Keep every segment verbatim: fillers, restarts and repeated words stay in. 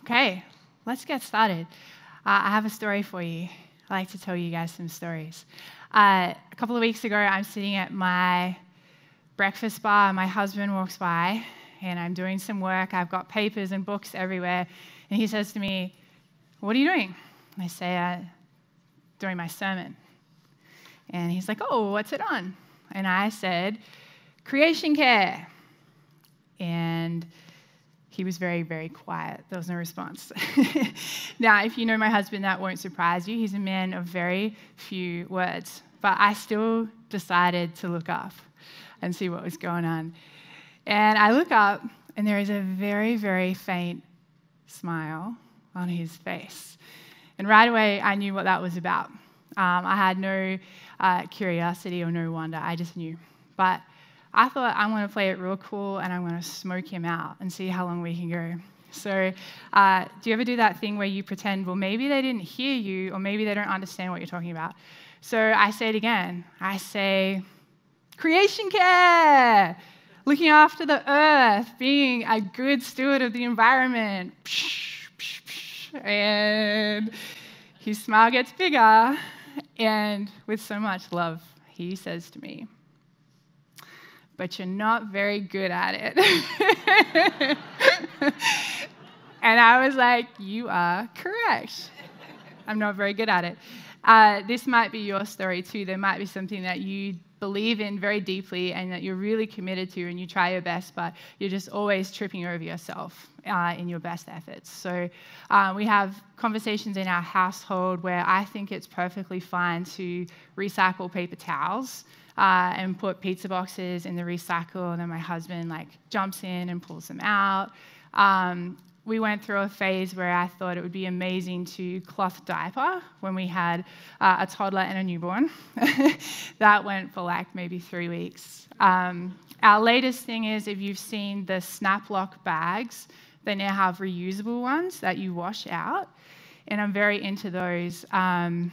Okay, let's get started. Uh, I have a story for you. I like to tell you guys some stories. Uh, a couple of weeks ago, I'm sitting at my breakfast bar, and my husband walks by, and I'm doing some work. I've got papers and books everywhere, and he says to me, "What are you doing?" And I say, uh, "Doing my sermon." And he's like, "Oh, what's it on?" And I said, "Creation care." And he was very, very quiet. There was no response. Now, if you know my husband, that won't surprise you. He's a man of very few words. But I still decided to look up and see what was going on. And I look up, and there is a very, very faint smile on his face. And right away, I knew what that was about. Um, I had no uh, curiosity or no wonder. I just knew. But I thought, I'm going to play it real cool, and I'm going to smoke him out and see how long we can go. So uh, do you ever do that thing where you pretend, well, maybe they didn't hear you, or maybe they don't understand what you're talking about? So I say it again. I say, creation care, looking after the earth, being a good steward of the environment. And his smile gets bigger, and with so much love, he says to me, "But you're not very good at it." And I was like, "You are correct. I'm not very good at it." Uh, this might be your story too. There might be something that you believe in very deeply and that you're really committed to, and you try your best, but you're just always tripping over yourself uh, in your best efforts. So uh, we have conversations in our household where I think it's perfectly fine to recycle paper towels Uh, and put pizza boxes in the recycle, and then my husband like jumps in and pulls them out. Um, we went through a phase where I thought it would be amazing to cloth diaper when we had uh, a toddler and a newborn. That went for like maybe three weeks. Um, our latest thing is, if you've seen the Snap-Lock bags, they now have reusable ones that you wash out, and I'm very into those. Um,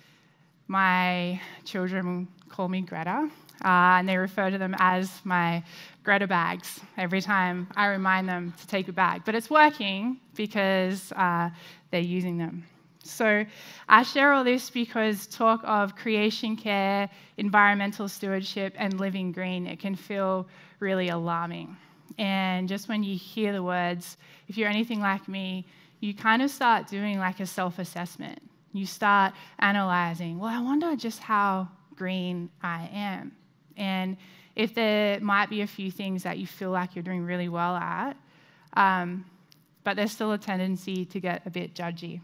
my children call me Greta, uh, and they refer to them as my Greta bags every time I remind them to take a bag. But it's working because uh, they're using them. So I share all this because talk of creation care, environmental stewardship, and living green, it can feel really alarming. And just when you hear the words, if you're anything like me, you kind of start doing like a self-assessment. You start analyzing, well, I wonder just how green I am. And if there might be a few things that you feel like you're doing really well at, um, but there's still a tendency to get a bit judgy.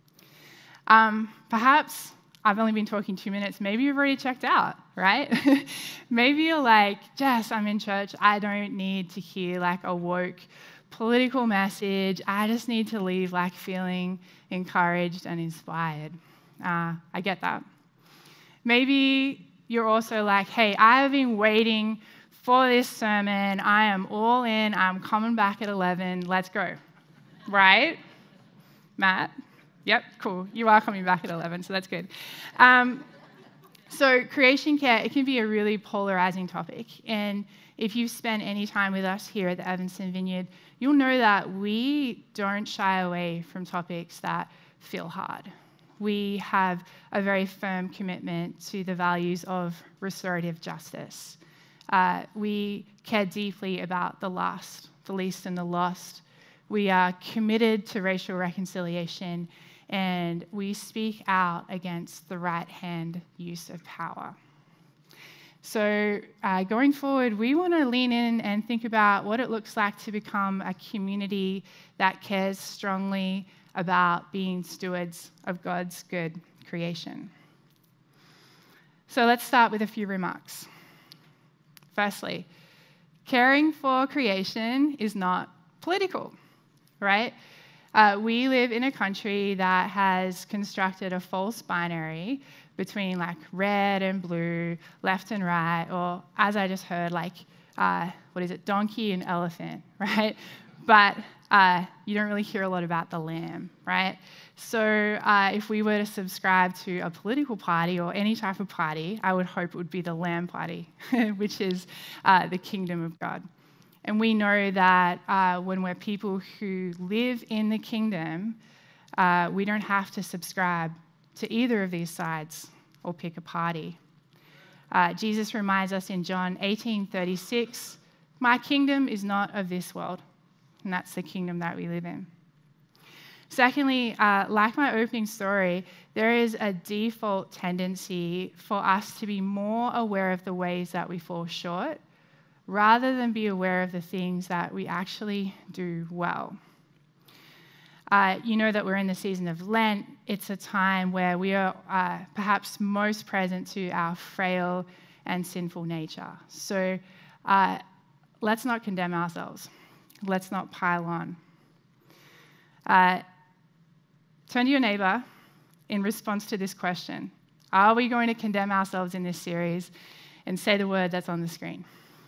Um, perhaps I've only been talking two minutes. Maybe you've already checked out, right? Maybe you're like, Jess, I'm in church. I don't need to hear like a woke political message. I just need to leave like feeling encouraged and inspired. Uh, I get that. Maybe you're also like, hey, I have been waiting for this sermon. I am all in. I'm coming back at eleven. Let's go. Right? Matt? Yep, cool. You are coming back at eleven, so that's good. Um, so creation care, it can be a really polarizing topic. And if you've spent any time with us here at the Evanston Vineyard, you'll know that we don't shy away from topics that feel hard. We have a very firm commitment to the values of restorative justice. Uh, we care deeply about the last, the least, and the lost. We are committed to racial reconciliation, and we speak out against the right-hand use of power. So uh, going forward, we want to lean in and think about what it looks like to become a community that cares strongly about being stewards of God's good creation. So let's start with a few remarks. Firstly, caring for creation is not political, right? Uh, we live in a country that has constructed a false binary between like red and blue, left and right, or as I just heard, like, uh, what is it, donkey and elephant, right? But uh, you don't really hear a lot about the lamb, right? So uh, if we were to subscribe to a political party or any type of party, I would hope it would be the Lamb Party, which is uh, the kingdom of God. And we know that uh, when we're people who live in the kingdom, uh, we don't have to subscribe to either of these sides or pick a party. Uh, Jesus reminds us in John eighteen thirty-six, "My kingdom is not of this world," and that's the kingdom that we live in. Secondly, uh, like my opening story, there is a default tendency for us to be more aware of the ways that we fall short rather than be aware of the things that we actually do well. Uh, you know that we're in the season of Lent. It's a time where we are uh, perhaps most present to our frail and sinful nature. So uh, let's not condemn ourselves. Let's not pile on. Uh, turn to your neighbor in response to this question. Are we going to condemn ourselves in this series? And say the word that's on the screen.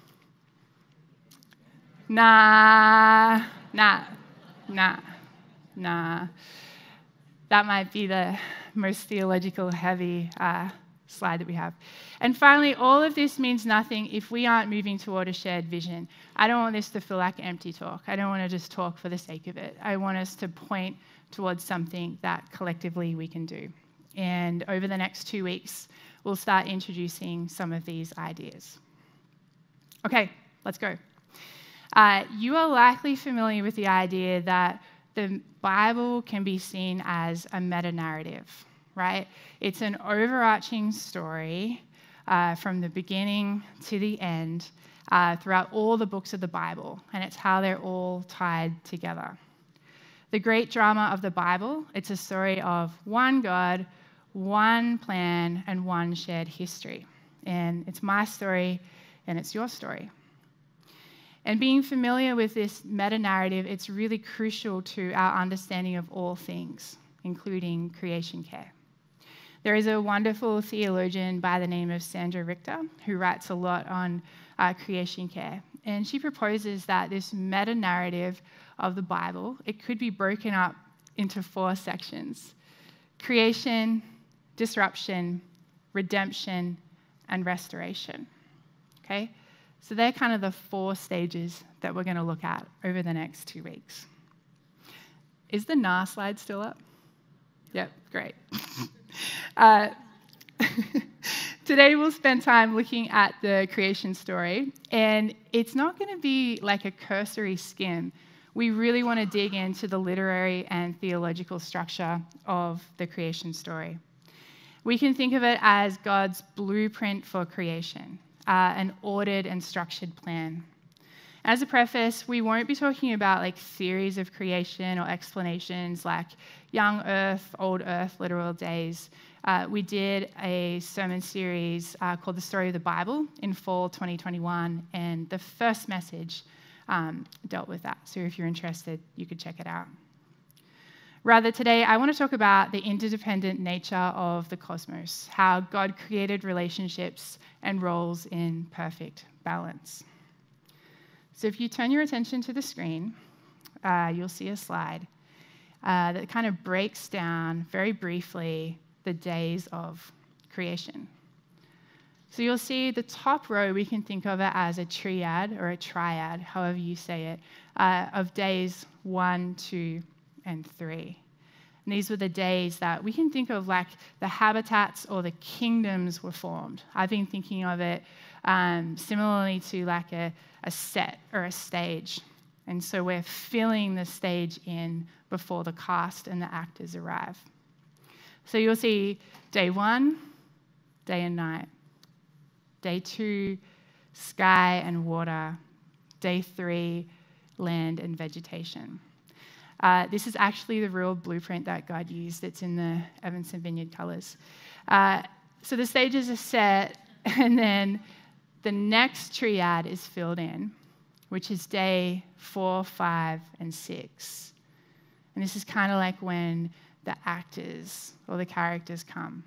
Nah, nah, nah, nah. That might be the most theological heavy uh, slide that we have. And finally, all of this means nothing if we aren't moving toward a shared vision. I don't want this to feel like empty talk. I don't want to just talk for the sake of it. I want us to point towards something that collectively we can do. And over the next two weeks, we'll start introducing some of these ideas. Okay, let's go. Uh, you are likely familiar with the idea that the Bible can be seen as a meta-narrative, right? It's an overarching story uh, from the beginning to the end uh, throughout all the books of the Bible, and it's how they're all tied together. The great drama of the Bible, it's a story of one God, one plan, and one shared history. And it's my story, and it's your story. And being familiar with this meta-narrative, it's really crucial to our understanding of all things, including creation care. There is a wonderful theologian by the name of Sandra Richter who writes a lot on uh, creation care. And she proposes that this meta-narrative of the Bible, it could be broken up into four sections: creation, disruption, redemption, and restoration. Okay? So they're kind of the four stages that we're going to look at over the next two weeks. Is the N A R slide still up? Yep, great. uh, today we'll spend time looking at the creation story, and it's not going to be like a cursory skim. We really want to dig into the literary and theological structure of the creation story. We can think of it as God's blueprint for creation. Uh, an ordered and structured plan. As a preface, we won't be talking about like theories of creation or explanations like young earth, old earth, literal days. Uh, we did a sermon series uh, called The Story of the Bible in fall twenty twenty-one, and the first message um, dealt with that. So if you're interested, you could check it out. Rather, today, I want to talk about the interdependent nature of the cosmos, how God created relationships and roles in perfect balance. So if you turn your attention to the screen, uh, you'll see a slide uh, that kind of breaks down, very briefly, the days of creation. So you'll see the top row, we can think of it as a triad, or a triad, however you say it, uh, of days one, two, and three. And these were the days that we can think of like the habitats or the kingdoms were formed. I've been thinking of it um, similarly to like a, a set or a stage. And so we're filling the stage in before the cast and the actors arrive. So you'll see day one, day and night. Day two, sky and water. Day three, land and vegetation. Uh, this is actually the real blueprint that God used. It's in the Evanston Vineyard colors. Uh, so the stages are set, and then the next triad is filled in, which is day four, five, and six. And this is kind of like when the actors or the characters come.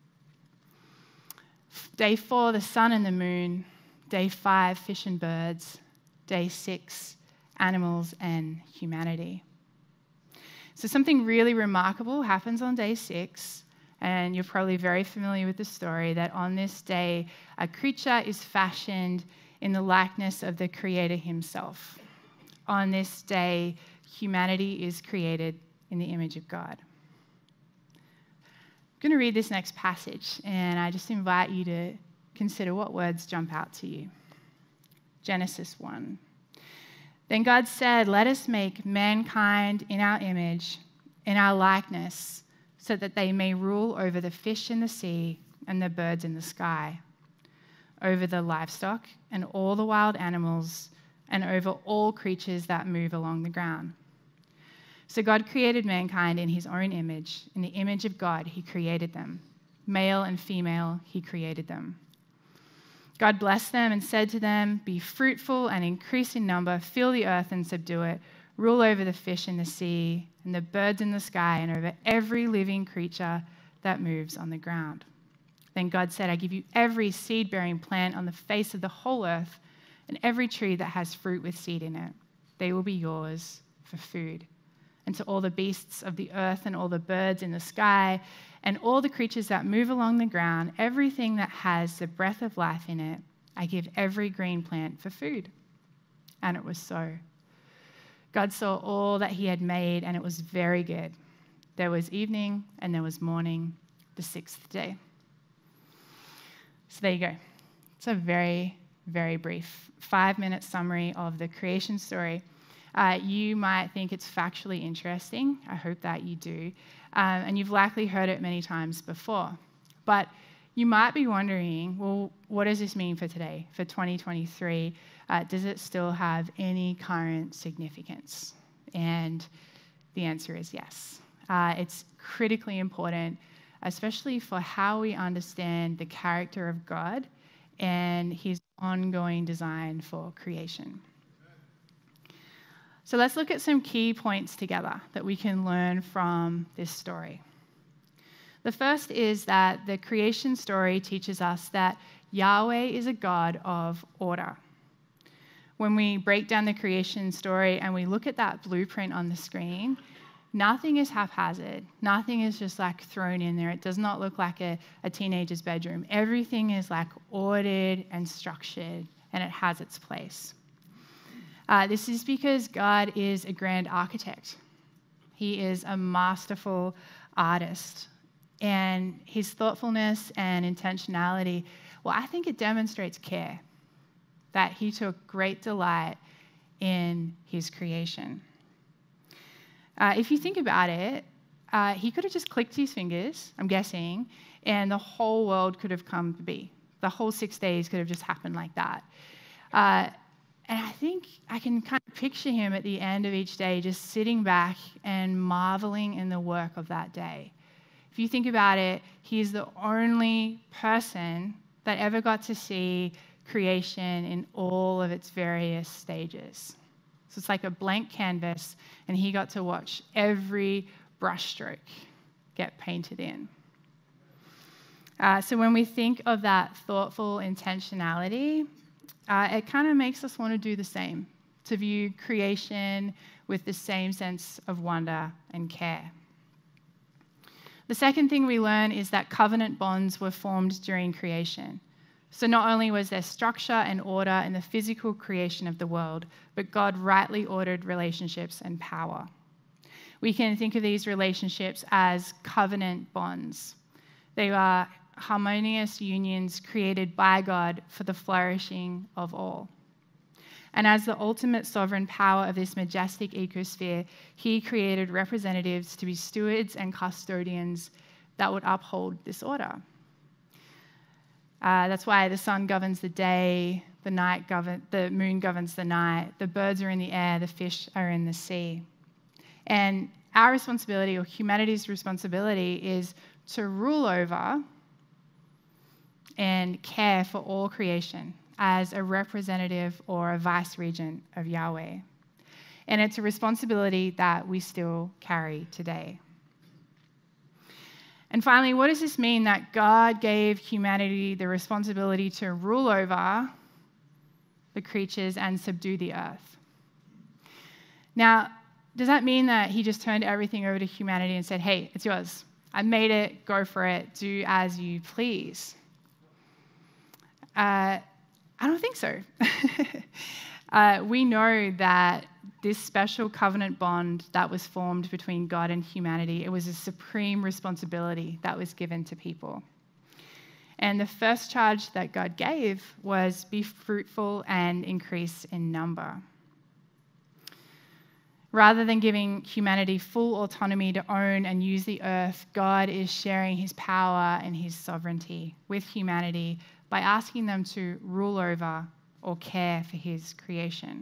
Day four, the sun and the moon. Day five, fish and birds. Day six, animals and humanity. So something really remarkable happens on day six, and you're probably very familiar with the story that on this day, a creature is fashioned in the likeness of the Creator himself. On this day, humanity is created in the image of God. I'm going to read this next passage, and I just invite you to consider what words jump out to you. Genesis one. Then God said, "Let us make mankind in our image, in our likeness, so that they may rule over the fish in the sea and the birds in the sky, over the livestock and all the wild animals, and over all creatures that move along the ground." So God created mankind in his own image. In the image of God, he created them. Male and female, he created them. God blessed them and said to them, "Be fruitful and increase in number, fill the earth and subdue it, rule over the fish in the sea and the birds in the sky and over every living creature that moves on the ground." Then God said, "I give you every seed-bearing plant on the face of the whole earth and every tree that has fruit with seed in it. They will be yours for food. And to all the beasts of the earth and all the birds in the sky and all the creatures that move along the ground, everything that has the breath of life in it, I give every green plant for food." And it was so. God saw all that he had made, and it was very good. There was evening and there was morning, the sixth day. So there you go. It's a very, very brief five-minute summary of the creation story. Uh, you might think it's factually interesting. I hope that you do. Um, and you've likely heard it many times before. But you might be wondering, well, what does this mean for today, for twenty twenty-three? Uh, does it still have any current significance? And the answer is yes. Uh, it's critically important, especially for how we understand the character of God and his ongoing design for creation. So let's look at some key points together that we can learn from this story. The first is that the creation story teaches us that Yahweh is a God of order. When we break down the creation story and we look at that blueprint on the screen, nothing is haphazard. Nothing is just like thrown in there. It does not look like a, a teenager's bedroom. Everything is like ordered and structured, and it has its place. Uh, this is because God is a grand architect. He is a masterful artist. And his thoughtfulness and intentionality, well, I think it demonstrates care, that he took great delight in his creation. Uh, if you think about it, uh, he could have just clicked his fingers, I'm guessing, and the whole world could have come to be. The whole six days could have just happened like that. Uh, And I think I can kind of picture him at the end of each day just sitting back and marveling in the work of that day. If you think about it, he's the only person that ever got to see creation in all of its various stages. So it's like a blank canvas, and he got to watch every brushstroke get painted in. Uh, so when we think of that thoughtful intentionality, Uh, it kind of makes us want to do the same, to view creation with the same sense of wonder and care. The second thing we learn is that covenant bonds were formed during creation. So not only was there structure and order in the physical creation of the world, but God rightly ordered relationships and power. We can think of these relationships as covenant bonds. They are harmonious unions created by God for the flourishing of all. And as the ultimate sovereign power of this majestic ecosphere, he created representatives to be stewards and custodians that would uphold this order. Uh, that's why the sun governs the day, the night govern, the moon governs the night, the birds are in the air, the fish are in the sea. And our responsibility, or humanity's responsibility, is to rule over and care for all creation as a representative or a vice-regent of Yahweh. And it's a responsibility that we still carry today. And finally, what does this mean that God gave humanity the responsibility to rule over the creatures and subdue the earth? Now, does that mean that he just turned everything over to humanity and said, hey, it's yours. I made it, go for it, do as you please? Uh, I don't think so. uh, we know that this special covenant bond that was formed between God and humanity, it was a supreme responsibility that was given to people. And the first charge that God gave was be fruitful and increase in number. Rather than giving humanity full autonomy to own and use the earth, God is sharing his power and his sovereignty with humanity by asking them to rule over or care for his creation.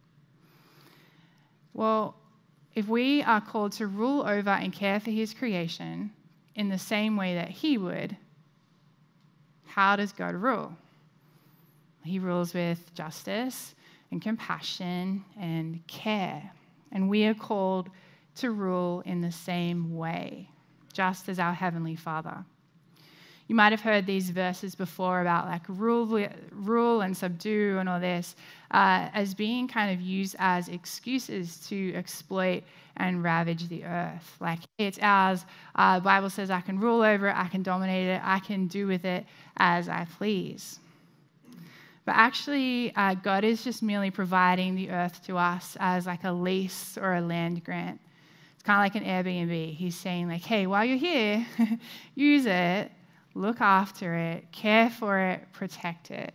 Well, if we are called to rule over and care for his creation in the same way that he would, how does God rule? He rules with justice and compassion and care. And we are called to rule in the same way, just as our Heavenly Father. You might have heard these verses before about like rule, rule and subdue and all this uh, as being kind of used as excuses to exploit and ravage the earth. Like, hey, it's ours. Uh, the Bible says I can rule over it, I can dominate it, I can do with it as I please. But actually, uh, God is just merely providing the earth to us as like a lease or a land grant. It's kind of like an Airbnb. He's saying like, hey, while you're here, use it, look after it, care for it, protect it.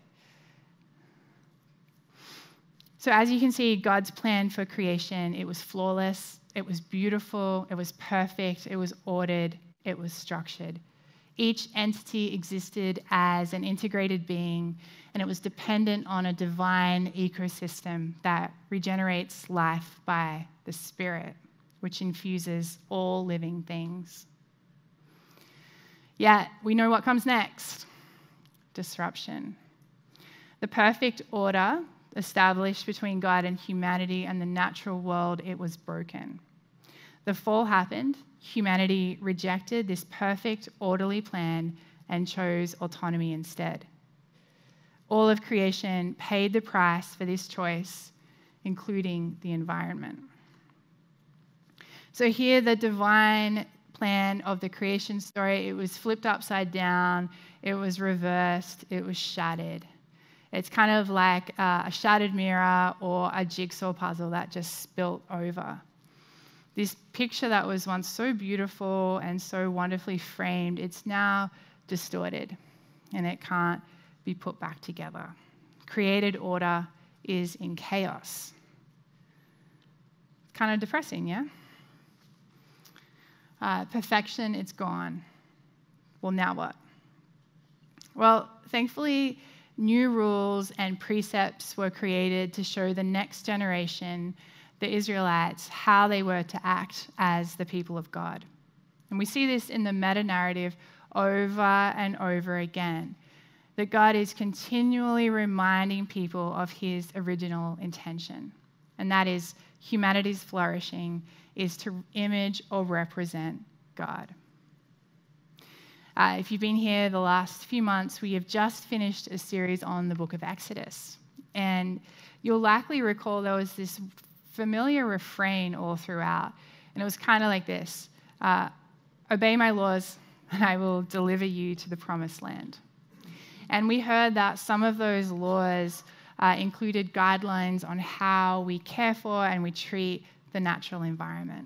So as you can see, God's plan for creation, it was flawless, it was beautiful, it was perfect, it was ordered, it was structured. Each entity existed as an integrated being, and it was dependent on a divine ecosystem that regenerates life by the Spirit, which infuses all living things. Yet, we know what comes next: disruption. The perfect order established between God and humanity and the natural world, it was broken. The fall happened. Humanity rejected this perfect, orderly plan and chose autonomy instead. All of creation paid the price for this choice, including the environment. So here, the divine plan of the creation story, it was flipped upside down, it was reversed, it was shattered. It's kind of like uh, a shattered mirror or a jigsaw puzzle that just spilt over. This picture that was once so beautiful and so wonderfully framed, it's now distorted and it can't be put back together. Created order is in chaos. It's kind of depressing, yeah? Uh, perfection, it's gone. Well, now what? Well, thankfully, new rules and precepts were created to show the next generation, the Israelites, how they were to act as the people of God. And we see this in the meta-narrative over and over again, that God is continually reminding people of his original intention, and that is humanity's flourishing is to image or represent God. Uh, if you've been here the last few months, we have just finished a series on the book of Exodus. And you'll likely recall there was this familiar refrain all throughout. And it was kind of like this: uh, obey my laws, and I will deliver you to the promised land. And we heard that some of those laws uh, included guidelines on how we care for and we treat the natural environment.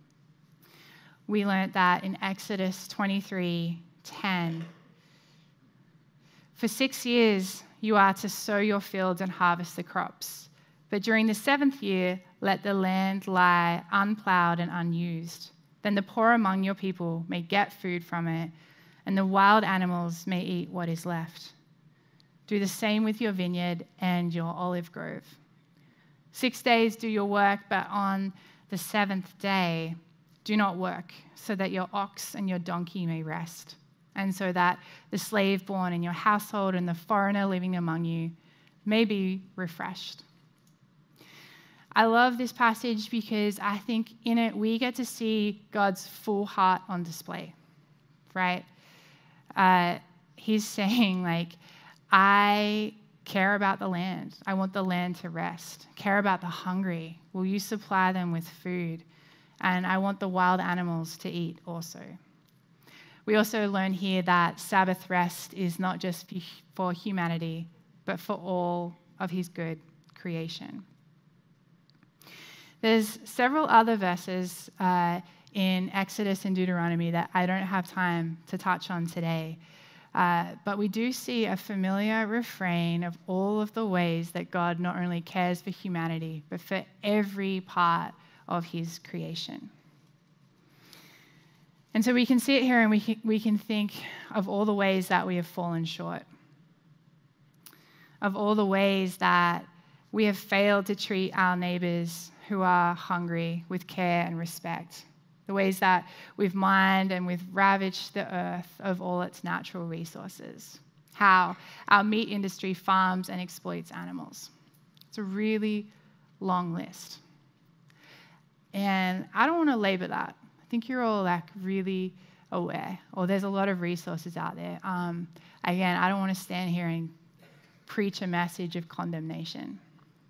We learned that in Exodus twenty-three ten. For six years you are to sow your fields and harvest the crops, but during the seventh year let the land lie unplowed and unused. Then the poor among your people may get food from it, and the wild animals may eat what is left. Do the same with your vineyard and your olive grove. Six days do your work, but on the seventh day do not work, so that your ox and your donkey may rest, and so that the slave born in your household and the foreigner living among you may be refreshed. I love this passage because I think in it we get to see God's full heart on display, right? Uh, he's saying, like, I care about the land. I want the land to rest. Care about the hungry. Will you supply them with food? And I want the wild animals to eat also. We also learn here that Sabbath rest is not just for humanity, but for all of his good creation. There's several other verses uh, in Exodus and Deuteronomy that I don't have time to touch on today. Uh, but we do see a familiar refrain of all of the ways that God not only cares for humanity, but for every part of his creation. And so we can see it here and we can, we can think of all the ways that we have fallen short, of all the ways that we have failed to treat our neighbors who are hungry with care and respect, the ways that we've mined and we've ravaged the earth of all its natural resources, how our meat industry farms and exploits animals. It's a really long list. And I don't want to labor that. I think you're all like really aware, or there's a lot of resources out there. Um, again, I don't want to stand here and preach a message of condemnation.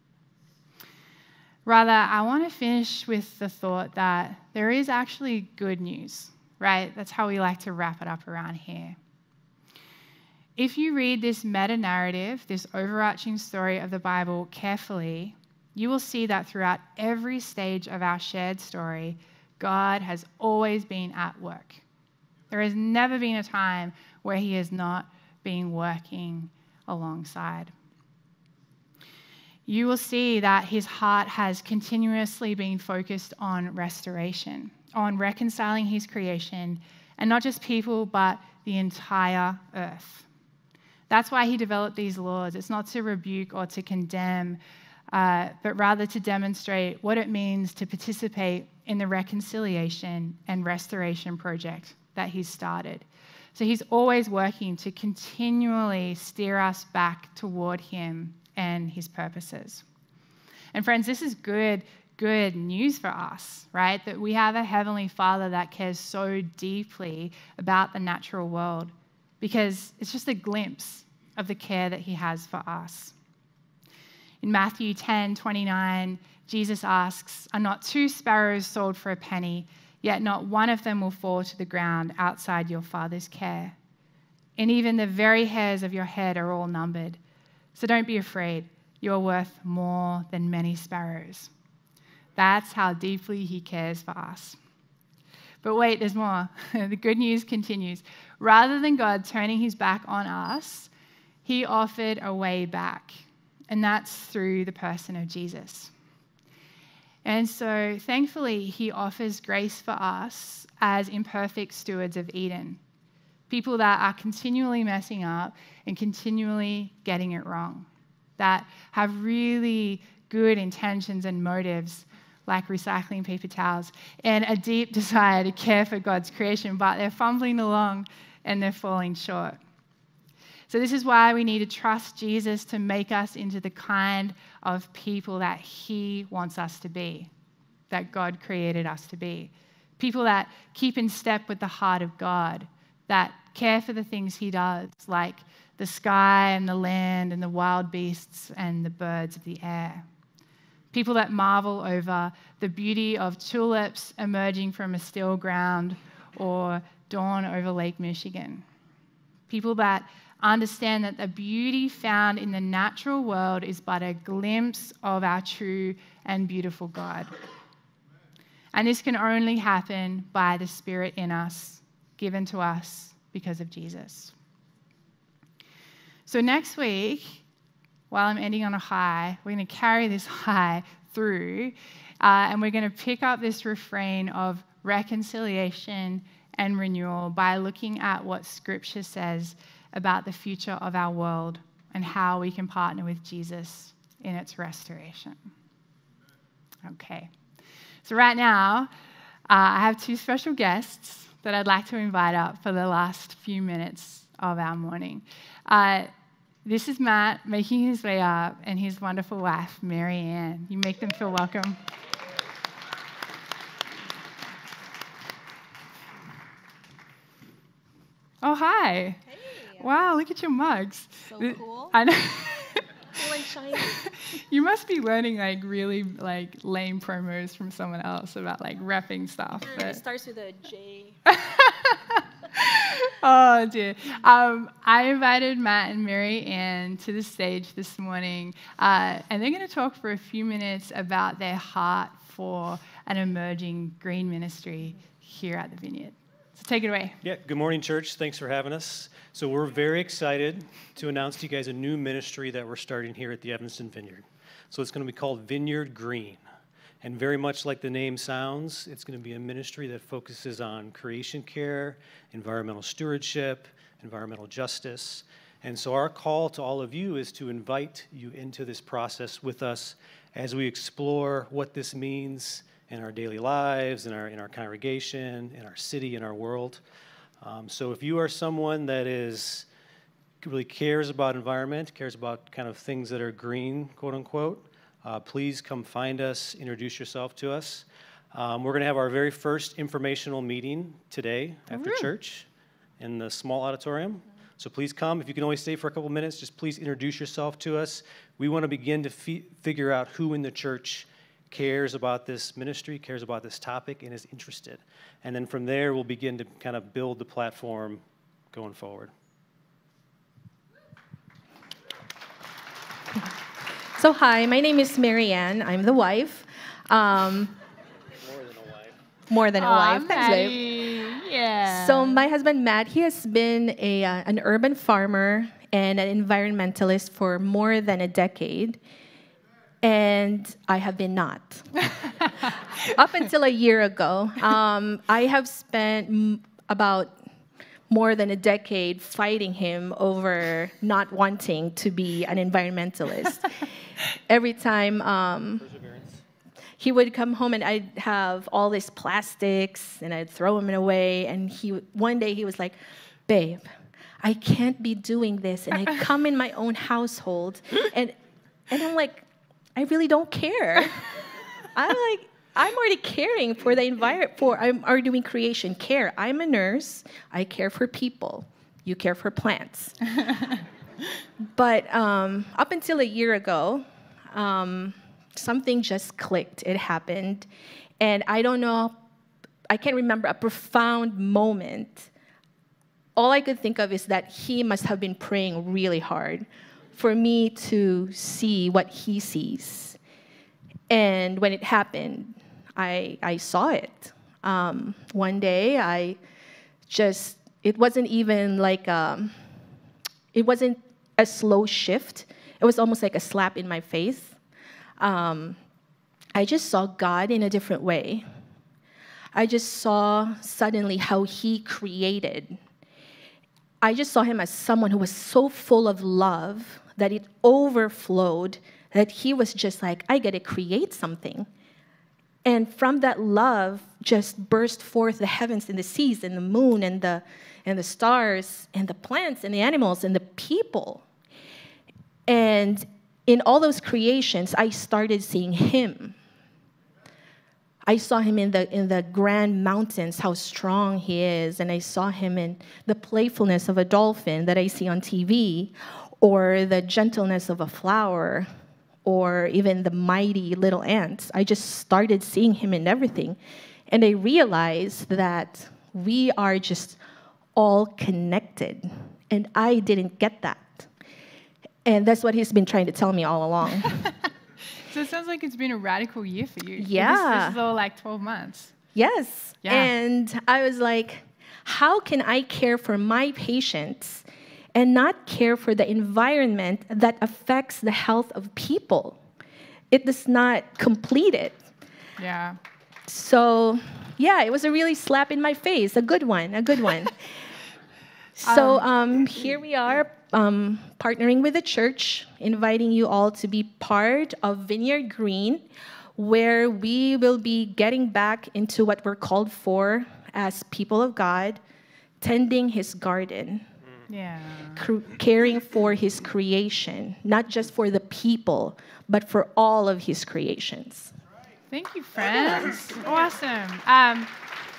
Rather, I want to finish with the thought that there is actually good news, right? That's how we like to wrap it up around here. If you read this meta-narrative, this overarching story of the Bible carefully, you will see that throughout every stage of our shared story, God has always been at work. There has never been a time where he has not been working alongside. You will see that his heart has continuously been focused on restoration, on reconciling his creation, and not just people, but the entire earth. That's why he developed these laws. It's not to rebuke or to condemn, uh, but rather to demonstrate what it means to participate in the reconciliation and restoration project that he's started. So he's always working to continually steer us back toward him and his purposes. And friends, this is good, good news for us, right? That we have a Heavenly Father that cares so deeply about the natural world, because it's just a glimpse of the care that he has for us. In Matthew ten twenty-nine, Jesus asks, "Are not two sparrows sold for a penny? Yet not one of them will fall to the ground outside your Father's care. And even the very hairs of your head are all numbered. So don't be afraid. You are worth more than many sparrows." That's how deeply he cares for us. But wait, there's more. The good news continues. Rather than God turning his back on us, he offered a way back. And that's through the person of Jesus. And so, thankfully, he offers grace for us as imperfect stewards of Eden. People that are continually messing up and continually getting it wrong, that have really good intentions and motives, like recycling paper towels, and a deep desire to care for God's creation, but they're fumbling along and they're falling short. So this is why we need to trust Jesus to make us into the kind of people that he wants us to be, that God created us to be. People that keep in step with the heart of God, that care for the things he does, like the sky and the land and the wild beasts and the birds of the air. People that marvel over the beauty of tulips emerging from a still ground or dawn over Lake Michigan. People that understand that the beauty found in the natural world is but a glimpse of our true and beautiful God. And this can only happen by the Spirit in us, given to us because of Jesus. So next week, while I'm ending on a high, we're going to carry this high through, uh, and we're going to pick up this refrain of reconciliation and renewal by looking at what Scripture says about the future of our world and how we can partner with Jesus in its restoration. Okay. So right now, uh, I have two special guests that I'd like to invite up for the last few minutes of our morning. Uh, this is Matt making his way up, and his wonderful wife, Mary Ann. You make them feel welcome. Oh, hi. Hey. Wow, look at your mugs. So cool. I know. Cool and shiny. You must be learning like really like lame promos from someone else about like wrapping stuff. Mm, But... It starts with a J. Oh dear. Um, I invited Matt and Mary Ann to the stage this morning, uh, and they're going to talk for a few minutes about their heart for an emerging green ministry here at the Vineyard. So take it away. Yeah, good morning, church. Thanks for having us. So we're very excited to announce to you guys a new ministry that we're starting here at the Evanston Vineyard. So it's going to be called Vineyard Green. And very much like the name sounds, it's going to be a ministry that focuses on creation care, environmental stewardship, environmental justice. And so our call to all of you is to invite you into this process with us as we explore what this means in our daily lives, in our, in our congregation, in our city, in our world. Um, so if you are someone that is really cares about environment, cares about kind of things that are green, quote unquote, Uh, please come find us, introduce yourself to us. Um, we're going to have our very first informational meeting today after Woo. church in the small auditorium. So please come. If you can only stay for a couple minutes, just please introduce yourself to us. We want to begin to fi- figure out who in the church cares about this ministry, cares about this topic, and is interested. And then from there, we'll begin to kind of build the platform going forward. So hi, my name is Mary Ann. I'm the wife. Um, More than a wife. more than a Aw, wife. Thanks, babe. Maddie. Yeah. So my husband Matt, he has been a uh, an urban farmer and an environmentalist for more than a decade, and I have been not. Up until a year ago, um, I have spent m- about more than a decade fighting him over not wanting to be an environmentalist. Every time um, he would come home and I'd have all these plastics and I'd throw them away. And he one day he was like, babe, I can't be doing this. And I come in my own household. And, and I'm like, I really don't care. I'm like, I'm already caring for the environment, for I'm already doing creation care. I'm a nurse. I care for people. You care for plants. But um, up until a year ago, um, something just clicked. It happened. And I don't know, I can't remember a profound moment. All I could think of is that he must have been praying really hard for me to see what he sees. And when it happened, I, I saw it. Um, one day, I just, it wasn't even like, um, it wasn't a slow shift. It was almost like a slap in my face. Um, I just saw God in a different way. I just saw suddenly how he created. I just saw him as someone who was so full of love that it overflowed, that he was just like, I get to create something. And from that love just burst forth the heavens and the seas and the moon and the, and the stars and the plants and the animals and the people. And in all those creations, I started seeing him. I saw him in the, in the grand mountains, how strong he is. And I saw him in the playfulness of a dolphin that I see on T V, or the gentleness of a flower, or even the mighty little ants. I just started seeing him in everything. And I realized that we are just all connected. And I didn't get that. And that's what he's been trying to tell me all along. So it sounds like it's been a radical year for you. Yeah. This, this is all like twelve months. Yes. Yeah. And I was like, how can I care for my patients and not care for the environment that affects the health of people? It does not complete it. Yeah. So, yeah, it was a really slap in my face, a good one, a good one. So um, here we are, um, partnering with the church, inviting you all to be part of Vineyard Green, where we will be getting back into what we're called for as people of God, tending his garden. Yeah. Cr- caring for his creation, not just for the people, but for all of his creations. Thank you, friends. Awesome. Um,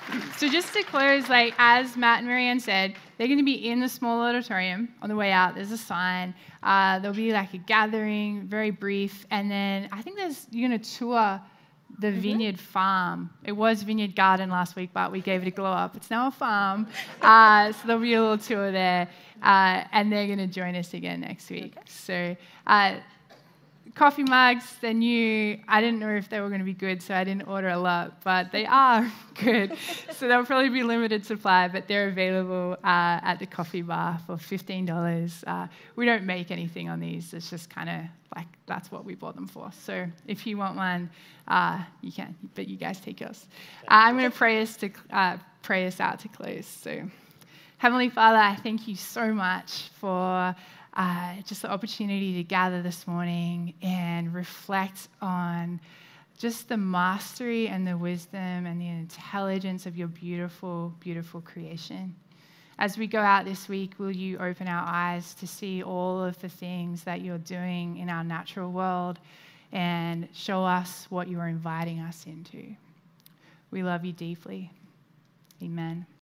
So just to close, like as Matt and Marianne said, they're going to be in the small auditorium. On the way out, there's a sign. Uh, there'll be like a gathering, very brief, and then I think there's you're going to tour the mm-hmm. Vineyard Farm. It was Vineyard Garden last week, but we gave it a glow up. It's now a farm. Uh, so there'll be a little tour there, uh, and they're going to join us again next week. Okay. So. Uh, Coffee mugs, they're new. I didn't know if they were going to be good, so I didn't order a lot, but they are good. So they'll probably be limited supply, but they're available uh, at the coffee bar for fifteen dollars. Uh, we don't make anything on these. It's just kind of like that's what we bought them for. So if you want one, uh, you can, but you guys take yours. Uh, I'm going to pray us to uh, pray us out to close. So, Heavenly Father, I thank you so much for Uh, just the opportunity to gather this morning and reflect on just the mastery and the wisdom and the intelligence of your beautiful, beautiful creation. As we go out this week, will you open our eyes to see all of the things that you're doing in our natural world and show us what you are inviting us into? We love you deeply. Amen.